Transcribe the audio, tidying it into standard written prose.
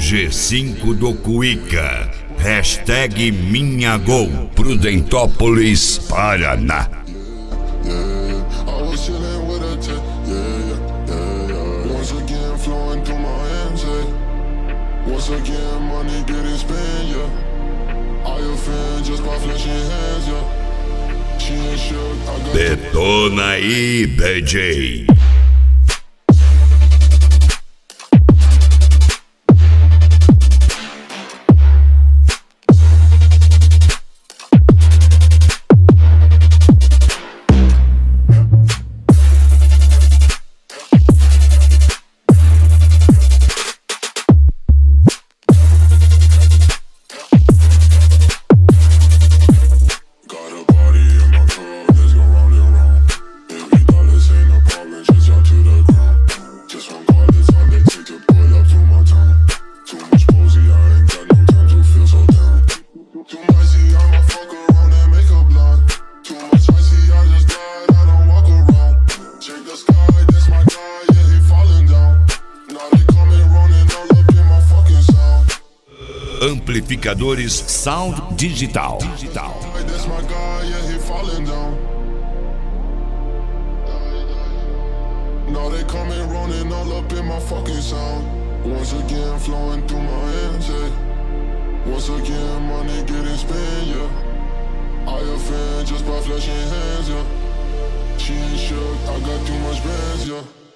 G5 do Cuica. Hashtag Minha Gol. Prudentópolis, Paraná. Once again, money getting spent, yeah. I offend just by flashing hands, yeah. She ain't shook, I got Detona aí, BJ. Amplificadores Sound Digital. Now they coming running all up in my fucking sound. Once again flowing through my hands, yeah. Once again money getting spent, yeah. I offend just by flashing hands, yeah. She ain't shook, I got too much bands, yeah.